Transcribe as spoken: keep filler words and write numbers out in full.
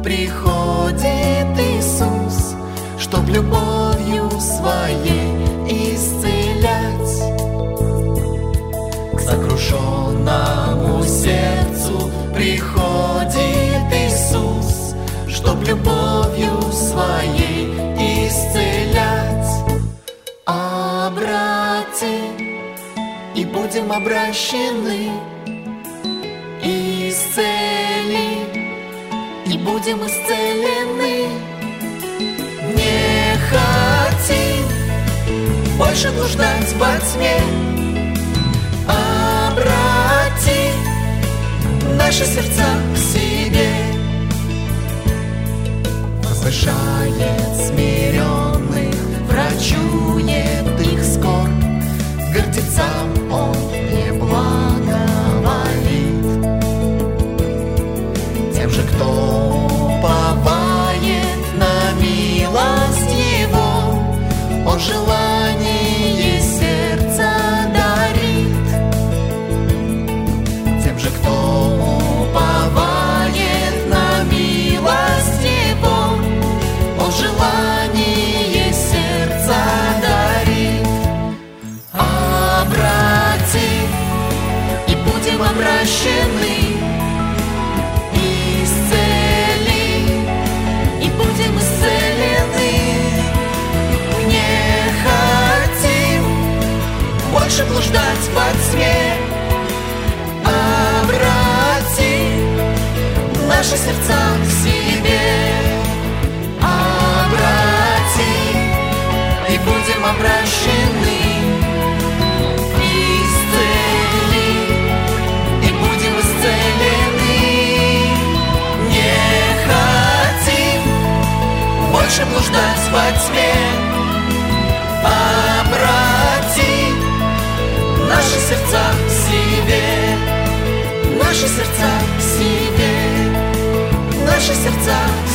приходит Иисус, чтоб любовью своей исцелять. К сокрушенному сердцу приходит Иисус, чтоб любовью своей исцелять. Обратим и будем обращены, исцели и будем исцелены. Не хотим больше блуждать во тьме, обрати наши сердца к себе. Возвышает смиренных, врачует их скорбь, гордецам он не благоволит. Тем же, кто уповает на милость его, он желание сердца дарит. Тем же, кто уповает на милость его, он желание сердца дарит. Обрати и будем обращены, исцели и будем исцелены. Не хотим больше блуждать во тьме, обрати наши сердца к себе. Обрати и будем обращены, исцели и будем исцелены. Не хотим больше блуждать во тьме, обрати наши сердца к себе, наши сердца к себе, наши сердца